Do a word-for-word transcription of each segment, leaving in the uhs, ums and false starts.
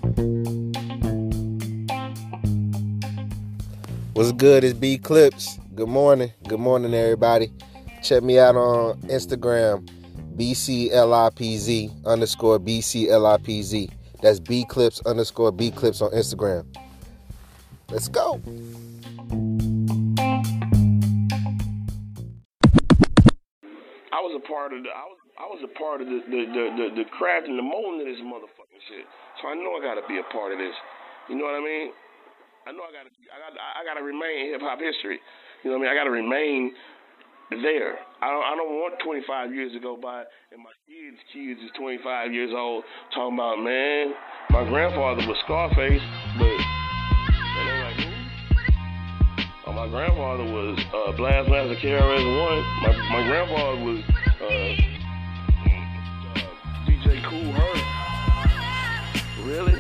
What's good? It's B Clips. Good morning. Good morning, everybody. Check me out on Instagram, B C L I P Z underscore B C L I P Z. That's B Clips underscore B Clips on Instagram. Let's go. I was a part of the. I was. I was a part of the the the, the, the craft and the molding of this motherfucking shit. So I know I gotta be a part of this. You know what I mean? I know I gotta. I got. I gotta remain hip hop history. You know what I mean? I gotta remain there. I don't. I don't want twenty-five years to go by and my kids' kids is twenty-five years old talking about, man, my grandfather was Scarface, but and they're like, who? Oh, my grandfather was uh, Blast Master K R S One. My my grandfather was uh, uh, D J Kool Herc. Really?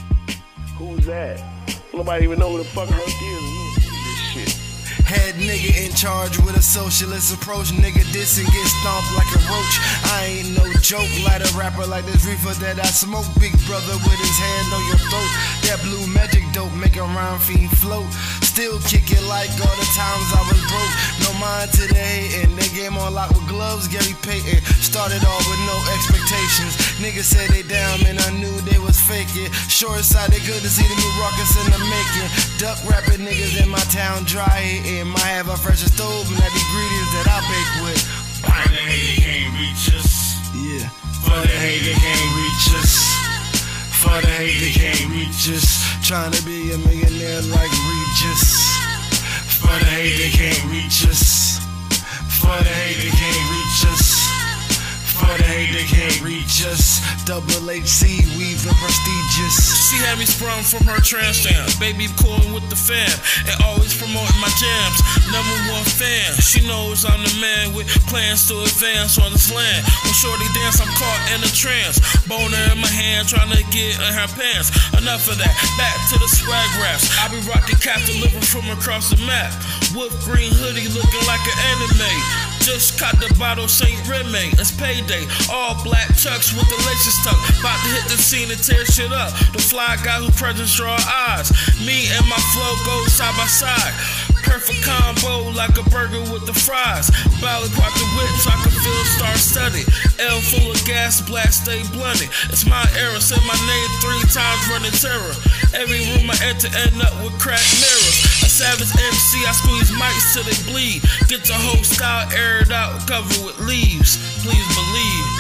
Who's that? Nobody even know who the fuck Herc is. This shit. Head nigga in charge with a socialist approach. Nigga diss and get stomped like a roach. I ain't no joke. Light a rapper like this reefer that I smoke. Big brother with his hand on your throat. That blue magic dope make a rhyme fiend float. Still kick it like all the times I was broke. No mind to the hating. They game on lock with gloves. Gary Payton started off with no expectations. Niggas said they down, man. I knew they was faking. Short side they couldn't see the new rockets in the making. Duck rapping niggas in my town dry hitting. Might have a fresher stove and that ingredients that I bake with. For the hater can't reach us. Yeah. For the hater can't reach us. For the hater can't reach us. Trying to be a millionaire like Regis. For the hater can't reach us. For the hater can't reach us. For the hater can't reach us. Double H C, weaving prestigious. She had me sprung from her trance jam. Baby coolin' with the fam and always promoting my jams. Number one fan. She knows I'm the man with plans to advance on this land. When shorty dance, I'm caught in a trance. Boner in my hand, trying to get in her pants. Enough of that. Back to the swag raps. I be rocking cap delivered from across the map. Wolf green hoodie looking like an anime. Just caught the bottle Saint Remy. It's payday. All black chucks with the laces tucked. About to hit the scene and tear shit up. The fly guy who presents draw eyes. Me and my flow go side by side. Perfect combo like a burger with the fries. Ballad pop the whip so I can feel star-studded. L full of gas, black stay blunted. It's my era, say my name three times running terror. Every room I enter end up with cracked mirrors. A savage M C, I squeeze mics till they bleed. Get the whole style aired out, covered with leaves. Please believe.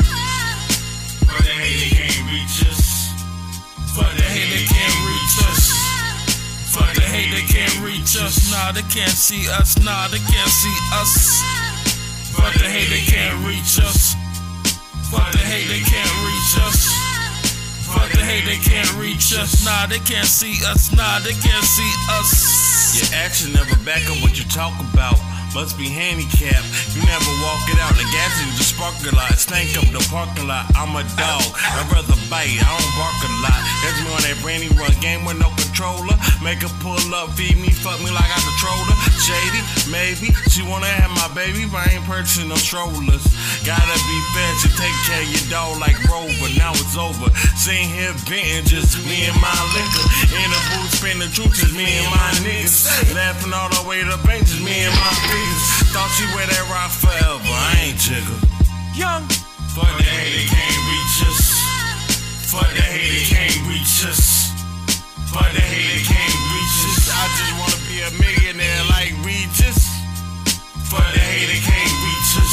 For the hater can't reach us. For the hater can't reach us. For the hater can't reach us. Nah, they can't see us. Nah, they can't see us. For the hater can't reach us. For the hater can't reach us. For the hater can't reach us. Nah, they can't see us. Nah, they can't see us. Your action never back up what you talk about. Must be handicapped. You never walk it out. The gas is the sparkle lot. Stank up the parking lot. I'm a dog. I'd rather bite. I don't bark a lot. That's me on that Brandy Run game with no controller. Make her pull up, feed me, fuck me like I control her. Shady, maybe. She wanna have my baby, but I ain't purchasing no strollers. Gotta be fair to take care of your dog like Rover. Now it's over. Sitting here venting, just me and my liquor. In the booth, spin the truth, just me and my niggas. Laughing all the way to the bank, just me and my figures. Thought she wear that rock forever, I ain't jigger. Young. For the hater can't reach us. For the hater can't reach us. For the hater can't reach us. I just wanna be a millionaire like Regis. For the hater can't reach us.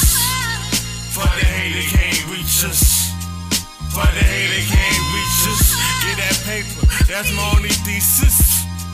For the hater can't reach us. For the hater can't reach us. Get that paper, that's my only thesis.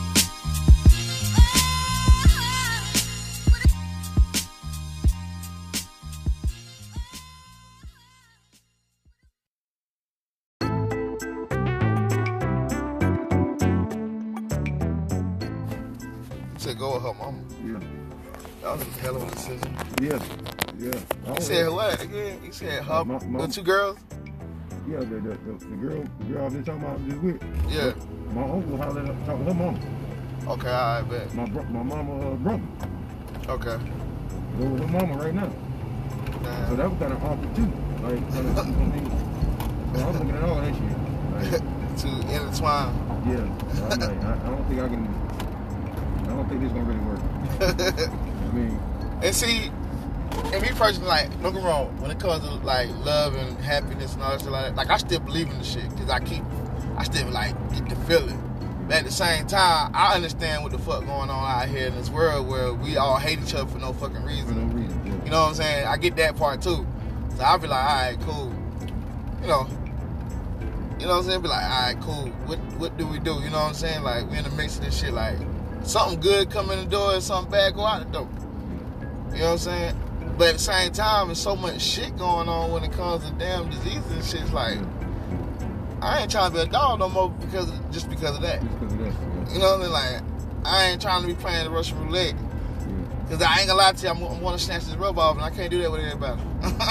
Said go with her mama. Yeah. That was a hell of a decision. Yeah. Yeah. You said what again? You said her, My- my- the two girls? Yeah, the, the, the, the girl the girl I've been talking about just with. Yeah. My uncle hollered up, talking to her mama. Okay, I bet. My bro, my mama uh, brother. Okay. Go with her mama right now. Damn. So that was kind of awkward too. Like, kind of, I mean, so I was looking at all that shit. Like, to intertwine swine. Yeah, I'm like, I, I don't think I can. I don't think this gonna really work. I mean, and see, and me personally, like, don't get me wrong, when it comes to like love and happiness and all that shit like that, like I still believe in the shit because I keep, I still like get the feeling. But at the same time, I understand what the fuck going on out here in this world where we all hate each other for no fucking reason. for no reason. Yeah. You know what I'm saying? I get that part too. So I'll be like, all right, cool. You know, you know what I'm saying? Be like, all right, cool. What what do we do? You know what I'm saying? Like, we in the mix of this shit. Like, something good come in the door and something bad go out the door. You know what I'm saying? But at the same time, there's so much shit going on when it comes to damn diseases and shit. It's like, I ain't trying to be a dog no more because of, just because of that. Just because of that. Yeah. You know what I mean? Like, I ain't trying to be playing the Russian roulette. Because I ain't gonna lie to you, I'm, I'm gonna snatch this rub off and I can't do that with everybody.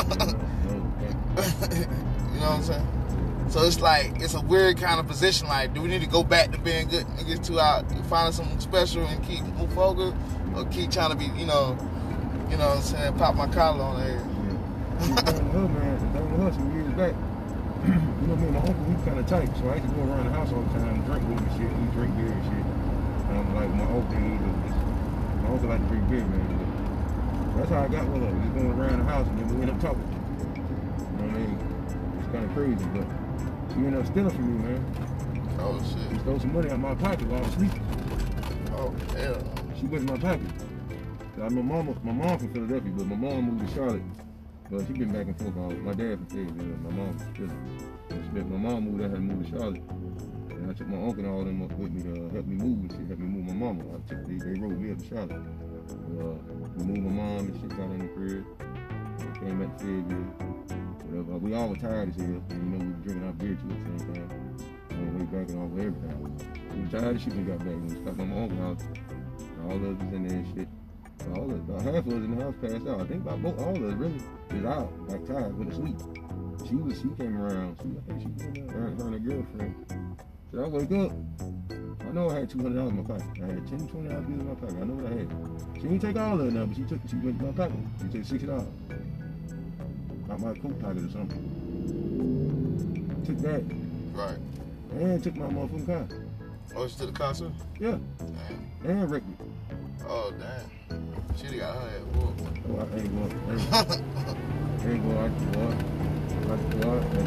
You know what I'm saying? So it's like, it's a weird kind of position. Like, do we need to go back to being good niggas to out, finding something special and keep move forward? Or keep trying to be, you know, you know what I'm saying, pop my collar on there. Yeah. The thing with her, man, the thing with her some years back, you know, me and my uncle, we kind of tight, so I used to go around the house all the time, drink with him and shit, we drink beer and shit. Um, like my uncle, he was, my uncle like to drink beer, man. But that's how I got with her, just going around the house and then we end up talking. You know what I mean? It's kind of crazy, but she ended up stealing from me, man. Oh, She shit. stole some money out of my pocket while I was sleeping. Oh, hell. She went in my pocket. I my mom, my mom from Philadelphia, but my mom moved to Charlotte. But she been back and forth. All, my dad from Philly, my mom from Philly. My mom moved, I had to move to Charlotte. And I took my uncle and all them up with me to uh, help me move and shit, help me move my mama. I took, they, they rode me up to Charlotte. Uh, we moved my mom and shit got in the crib. I came back to Fayetteville. Whatever. We all were tired as hell. And, you know, we were drinking our beer too at the same time. On the way back and all everything. We were tired of shit when we got back. We stopped by my uncle's house. All of us was in there and shit. All of us, about half of us in the house passed out. I think about both, all of us really is out, like tired, with a sleep. She was, she came around. She, I think she was in there, her, her and her girlfriend. So I wake up. I know I had two hundred dollars in my pocket. I had ten, twenty dollars bills in my pocket. I know what I had. She didn't take all of it now, but she took, she went to my pocket. She took sixty dollars out my coat pocket or something. Took that. Right. And took my motherfucking car. Oh, she took the car too? Yeah. Damn. And wrecked it. Oh, damn. She got her head whooped. Oh, I ain't going. I ain't, I ain't going. I can go out. I can go out.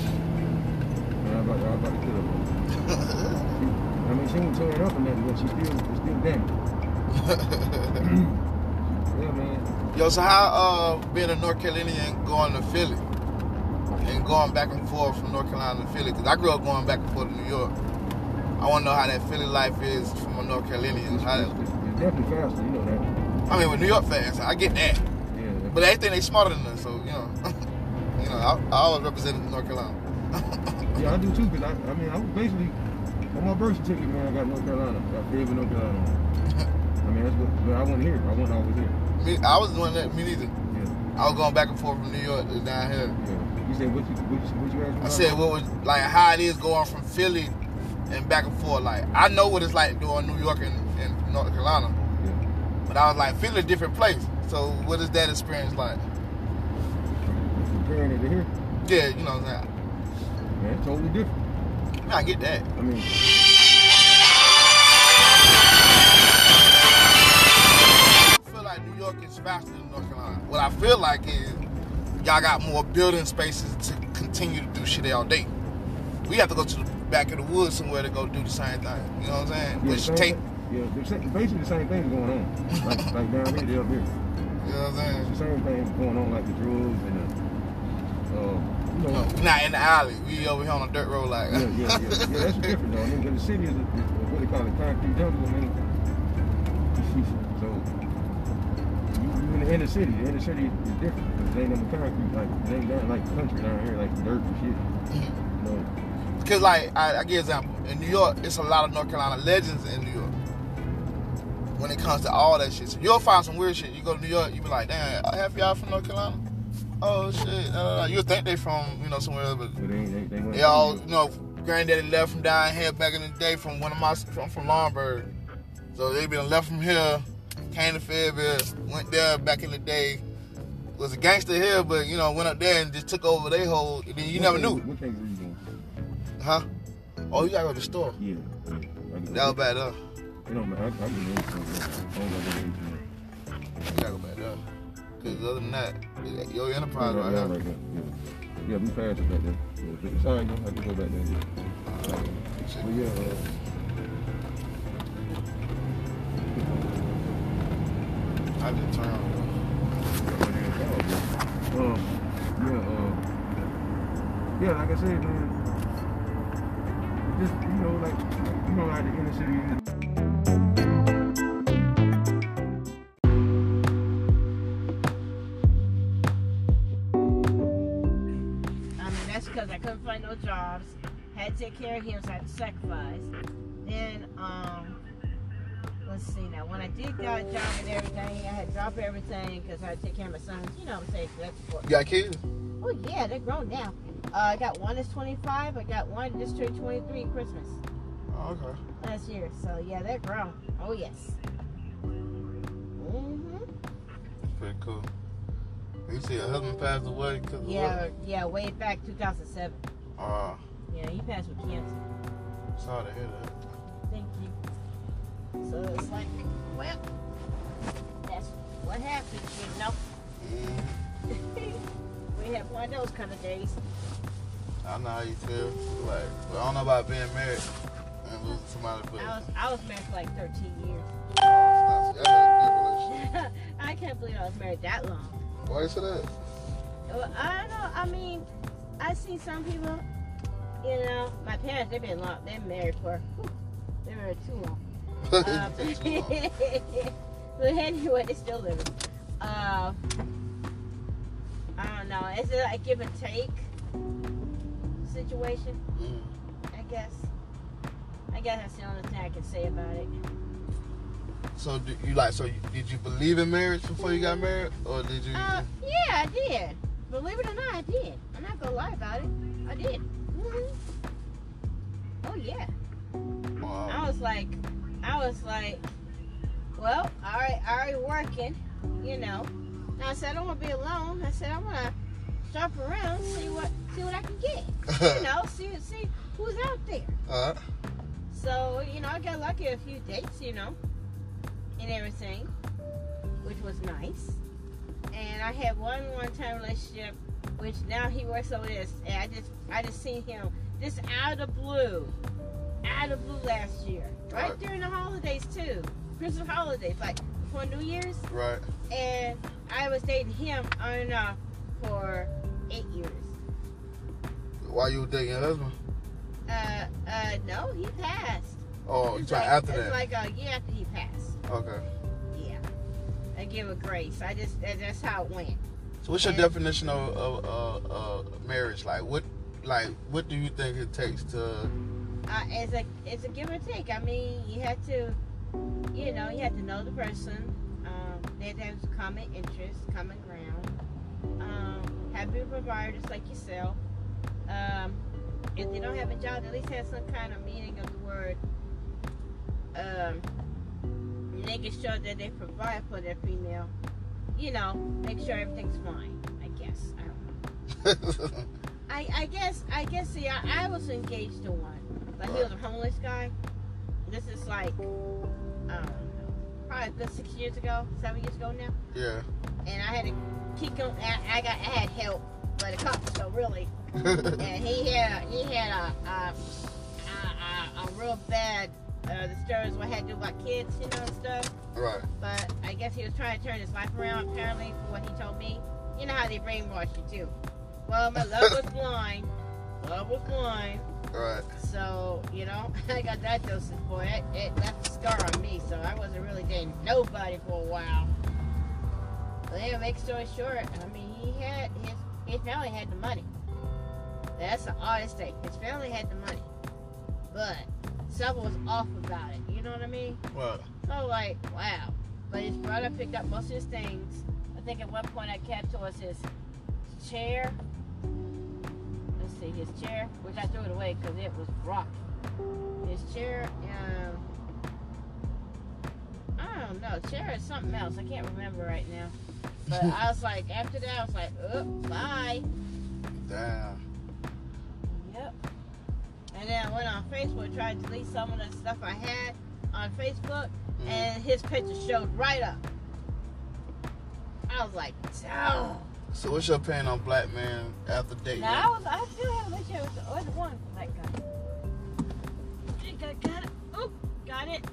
Man, I'm about, I'm about to kill her. I mean, she ain't tearing up or nothing, but she still, it's still damaged. Yeah, man. Yo, so how uh being a North Carolinian going to Philly and going back and forth from North Carolina to Philly? Because I grew up going back and forth to New York. I want to know how that Philly life is from a North Carolinian. How that, It's, it's definitely faster, you know that. I mean, with New York fans, I get that. Yeah. But they think they smarter than us, so, you know. you know, I, I always represented North Carolina. Yeah, I do too, because I, I mean, I was basically, on my birth certificate, man, I got North Carolina. I got Fayetteville, North Carolina. I mean, that's what, but I wasn't here. I wasn't always here. Me, I was doing that, me neither. Yeah. I was going back and forth from New York to down here. Yeah. You said, what you, what you, what you asked me I about? said, what was, like, how it is going from Philly and back and forth. Like, I know what it's like doing New York and, and North Carolina. Yeah. But I was like, Philly a different place. So what is that experience like? Comparing it to here, Yeah, you know what I'm saying? man, it's totally different. Yeah, I get that. I mean, I feel like New York is faster than North Carolina. What I feel like is y'all got more building spaces to continue to do shit all day. We have to go to the back of the woods somewhere to go do the same thing. You know what I'm saying? yeah, Which same take, thing. Yeah, the same, basically the same thing going on. Like, like down here, they up here. you know what I'm saying? It's the same thing going on, like the drugs and the, uh, you know. No, we're not in the alley. We over here on a dirt road like Yeah, yeah, yeah. Yeah, that's different though. I mean, 'cause the city is, a, is what they call a concrete jungle. I mean, so you, you in the inner city. The inner city is different. It ain't no concrete like it ain't down like country down here, like dirt and shit. You know, Because, like, I, I give an example. In New York, it's a lot of North Carolina legends in New York when it comes to all that shit. So you'll find some weird shit. You go to New York, you be like, damn, half y'all from North Carolina? Oh, shit. Uh, you'll think they from, you know, somewhere else, but but they ain't, they, they, went they all, you know, granddaddy left from down here back in the day from one of my, from, from Lombard. So they been left from here, came to Fayetteville, went there back in the day. Was a gangster here, but, you know, went up there and just took over their whole, and then you what never kangaroo- knew. What kangaroo you doing? Huh? Oh, you gotta go to the store. Yeah. yeah. That was bad up. It don't matter. I, I can go to the store. I don't gotta go to the H and M. You gotta go back up. Cause other than that, your enterprise Yeah, right yeah, here. right there. Yeah. Yeah, we passed it back there. Yeah, it's alright, you don't have to go back there. Uh, But yeah, uh, I just turn on. Um, yeah, uh, yeah, like I said, man, just, you know, like, you know, like the inner city. I mean, that's because I couldn't find no jobs. Had to take care of him, so I had to sacrifice. Then, um, let's see now. When I did got a job and everything, I had to drop everything because I had to take care of my sons. You know what I'm saying? That's what. You got kids? Oh yeah, they're grown now. Uh, I got one that's twenty-five. I got one just turned twenty-three Christmas Oh, okay. last year. So yeah, they're grown. Oh yes. Mhm. Pretty cool. You see, your husband passed away because of Yeah, what? yeah. Way back two thousand seven. Uh, Yeah, he passed with cancer. sorry to hear that. Thank you. So it's like, well, that's what happens, you know. Mm, We have one of those kind of days. I know how you feel. Like, but I don't know about being married and losing somebody, but I was I was married for like thirteen years. oh, it's not, y'all got a good relationship. I can't believe I was married that long. Why you say that? Well, I don't know. I mean, I see some people. You know, my parents, they've been long. They've been married for. Whew, they were married too long. Um, Too long. but anyway, they're still living. Uh, I don't know. It's a, a give and take situation, Mm. I guess. I guess that's the only thing I can say about it. So do you like? So you, did you believe in marriage before you got married, or did you? Uh, yeah, I did. Believe it or not, I did. I'm not gonna lie about it. I did. hmm Oh yeah. Wow. I was like, I was like, well, all right, already working, you know. And I said I don't want to be alone. I said I want to shop around, see what, see what I can get. You know, see, see who's out there. Uh, So you know, I got lucky a few dates, you know, and everything, which was nice. And I had one one-time relationship, which now he works over this, and I just, I just seen him just out of the blue, out of the blue last year, right Right. during the holidays too, Christmas holidays, like before New Year's. right. And I was dating him on and off for eight years. Why you were dating your husband? Uh, uh, no, he passed. Oh, you It's talking like, after it's that? like a year after he passed. Okay. Yeah, I give a grace. I just that, that's how it went. So what's your And- definition of, of uh, uh, marriage? Like what, like what do you think it takes to? Uh, it's a it's a give and take. I mean, you have to, you know, you have to know the person. Um, they have common interests, common ground. Um, have be a provider just like yourself. Um, if they don't have a job, at least have some kind of meaning of the word. Um, making sure that they provide for their female. You know, make sure everything's fine. I guess. I don't know. I, I guess I guess see I, I was engaged to one. Like he was a homeless guy. This is like I don't know, probably good six years ago, seven years ago now. Yeah. And I had to kick him. I, I got I had help by the cops, so really. And he had he had a a, a, a, a real bad uh, disturbance what had to do about kids, you know, and stuff. Right. But I guess he was trying to turn his life around. Apparently, from what he told me, you know how they brainwash you too. Well, my love was blind. Love was blind. Right. So, you know, I got that dosage, boy. It, it left a scar on me, so I wasn't really dating nobody for a while. But anyway, make story short, I mean, he had, his, his family had the money. That's the oddest thing. His family had the money. But something was off about it, you know what I mean? What? So, like, wow. But his brother picked up most of his things. I think at one point I kept towards his chair. Let's see, his chair, which I threw it away because it was rotten. His chair, um, I don't know, chair is something else. I can't remember right now. But I was like, after that, I was like, oh, bye. Damn. Yep. And then then I went on Facebook, tried to delete some of the stuff I had on Facebook, Mm-hmm. and his picture showed right up. I was like, oh. So what's your opinion on black men after dating? Now I was, I still have a relationship with the other one black guy. Got, got it. Oop, got it.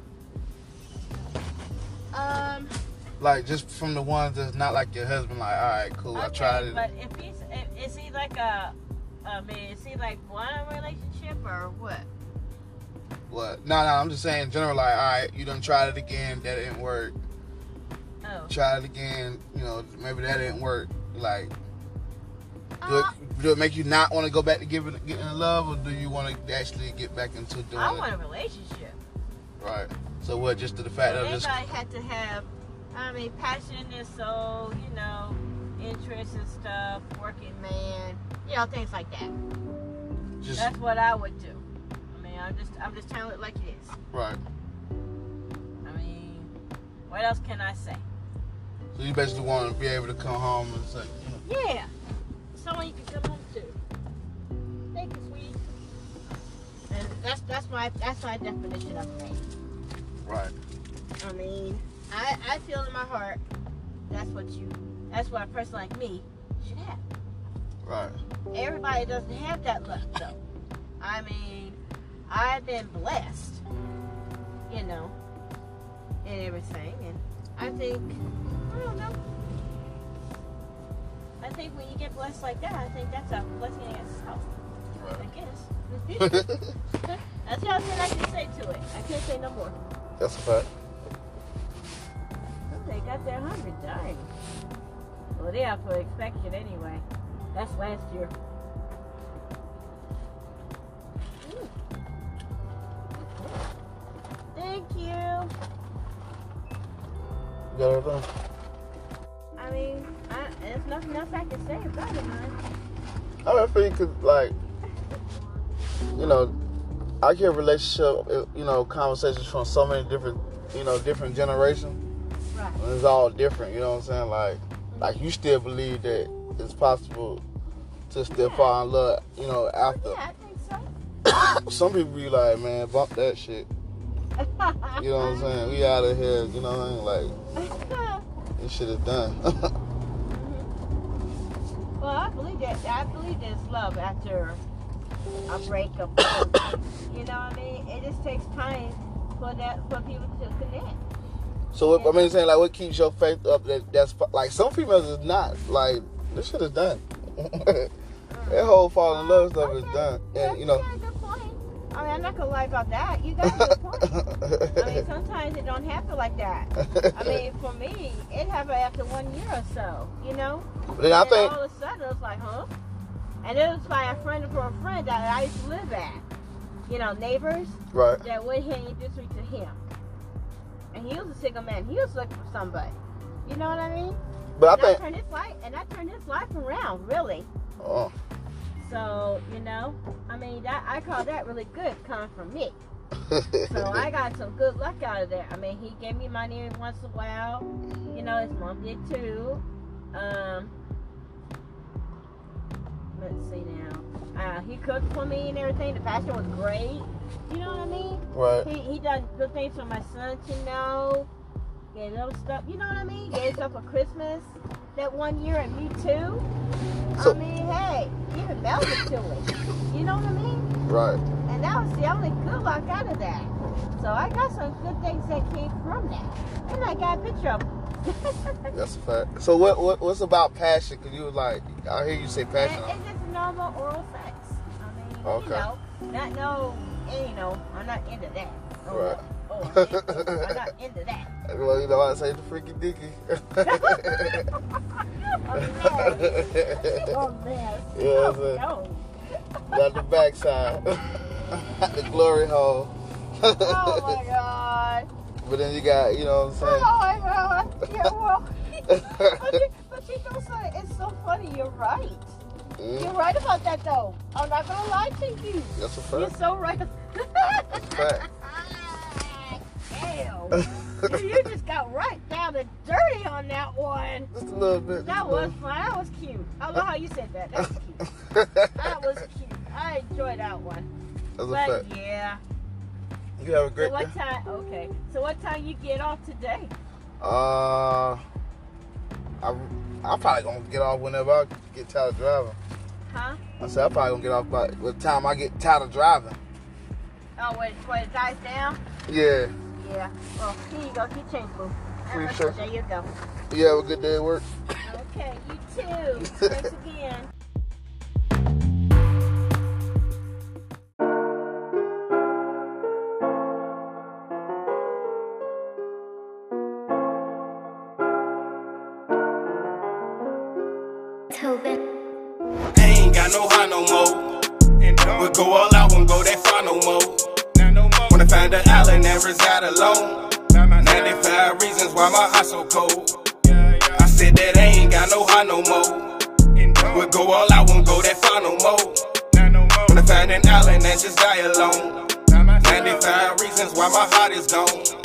Um. Like just from the ones that's not like your husband. Like, all right, cool. I Okay, tried it. but if he's, if, is he like a, I mean, is he like one relationship or what? What? No, no. I'm just saying, in general. Like, all right, you done tried it again. That didn't work. Oh. Try it again. You know, maybe that didn't work. Like, do Uh, it, do it make you not want to go back to giving, getting in love, or do you want to actually get back into doing I it? want a relationship. Right. So what? Just to the fact of just. Everybody had to have, I mean, passion in their soul, you know, interest and stuff, working man, you know, things like that. Just That's what I would do. I mean, I'm just, I'm just telling it like it is. right. I mean, what else can I say? So you basically want to be able to come home and say, you know, Yeah, someone you can come home to. Thank you, sweetie. And that's that's my that's my definition of man. right. I mean, I I feel in my heart that's what you that's what a person like me should have. Right. Everybody doesn't have that luck though. I mean, I've been blessed, you know, and everything, and I think I don't know. I think when you get blessed like that, I think that's a blessing in itself. I Right. guess. That's the only thing I can say to it. I can't say no more. That's a fact. They got their hundred dying. Well, they are for inspection anyway. That's last year. Mm. Thank you. You got everything? I mean, I, there's nothing else I can say about it, man. I mean, I feel you could, like, you know, I hear relationship, you know, conversations from so many different, you know, different generations. Right. And it's all different, you know what I'm saying? Like, like you still believe that it's possible to still Yeah. fall in love, you know, after. Yeah, I think so. Some people be like, man, bump that shit. You know what I'm saying? We out of here, you know what I mean? Like, this shit is done. Well, I believe that. I believe there's love after a breakup. You know what I mean? It just takes time for that for people to connect. So, what, I mean, saying, like, what keeps your faith up that that's, like, some females is not, like, this shit is done. That whole fall in love stuff Okay. is done. Yeah, And, you know, you got a good point. I mean, I'm not gonna lie about that. You got a good point. I mean, sometimes it don't happen like that. I mean, for me, it happened after one year or so. You know. but then I And think, all of a sudden, it was like, huh? And it was by a friend of a friend that I used to live at. You know, neighbors right, that went here and introduced me to him. And he was a single man. He was looking for somebody. You know what I mean? but I and I think, turned his life, and I turned his life around, really. oh, So, you know, I mean, that I call that really good coming from me. So I got some good luck out of that. I mean, he gave me money once in a while. You know, his mom did too. Um, let's see now. Uh, he cooked for me and everything. The passion was great. You know what I mean? right. He he done good things for my son to know. Gave little stuff. You know what I mean? Gave stuff for Christmas that one year, and me too. So- I mean, hey, even melted to it. You know what I mean? Right. And that was the only good luck out of that. So I got some good things that came from that. And I got a picture of them. That's a fact. So what, what what's about passion? Because you was like, I hear you say And passion. it's just normal oral sex. I mean, Okay. you know, not no, and, you know, I'm not into that. Oh, Right. Oh, I'm not into that. Well, you know I say the freaky dicky. Oh, man. Yeah, Oh, that's it. no. Got the backside. The glory hole. Oh, my God. But then you got, you know what I'm saying? Oh, my God. Yeah, well. but, you, but you know something? It's so funny. You're right. Mm, You're right about that, though. I'm not going to lie to you. that's a You're fact. so right. That's a fact. Damn. you, you just got right down and dirty on that one. Just a little bit. That just a was little. fun. That was cute. I love how you said that. That was cute. That was cute. I enjoyed that one. That's a But fact. yeah. You have a great So what day. time? Okay. So what time you get off today? Uh, I I'm probably gonna get off whenever I get tired of driving. Huh? I said I'm probably gonna get off by the time I get tired of driving. Oh, when, when it dies down? Yeah. Yeah. Well, here you go. Get change, boo. Appreciate it. There you go. You have a good day at work. Okay, you too. Thanks again. I ain't got no high no more. We'll go all out, won't go that far no more. Wanna find an island and reside alone. ninety-five reasons why my heart so cold. I said that I ain't got no high no more. We'll go all out, won't go that far no more. Wanna find an island and just die alone. ninety-five reasons why my heart is gone.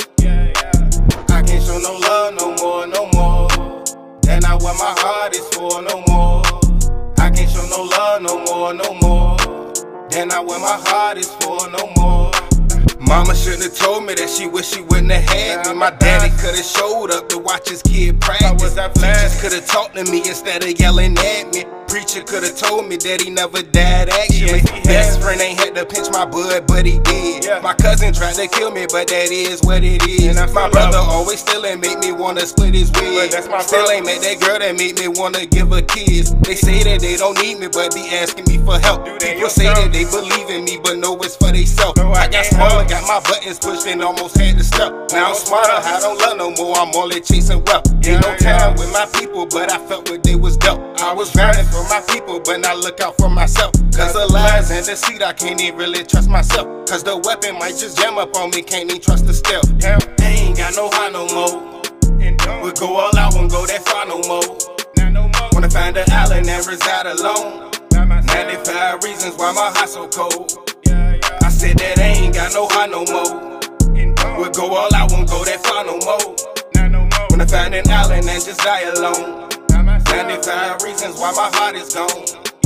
I can't show no love no more, no more. That's not what my heart is for, no more. I can't show no love no more, no more. That's not what my heart is for, no more. Mama shouldn't have told me that she wish she wouldn't have had me. My daddy could have showed up to watch his kid practice. Teachers could have talked to me instead of yelling at me. Preacher could have told me that he never died actually. Best friend ain't had to pinch my bud, but he did. My cousin tried to kill me, but that is what it is. My brother always still ain't make me wanna split his wig. Still ain't met that girl that make me wanna give her kids. They say that they don't need me, but be asking me for help. People say that they believe in me, but know it's for theyself. I got smaller, got my buttons pushed and almost had to stop. Now I'm smarter, I don't love no more, I'm only chasing wealth. Ain't no time with my people, but I felt what they was dealt. I was grinding for my people, but not look out for myself. Cause the lies and deceit, I can't even really trust myself. Cause the weapon might just jam up on me, can't even trust the stealth. I ain't got no high no more. We'll go all out, won't go that far no more. Wanna find an island and reside alone. ninety-five reasons why my heart so cold. I said that I ain't got no high no more. We'll go all out, won't go that far no more. Wanna find an island and just die alone. ninety-five reasons why my heart is gone.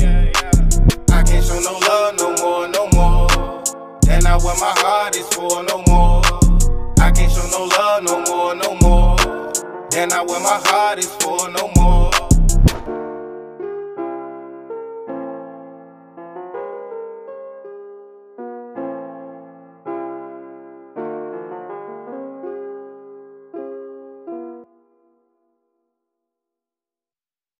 I can't show no love no more, no more. That's not what my heart is for, no more. I can't show no love no more, no more. That's not what my heart is for, no more.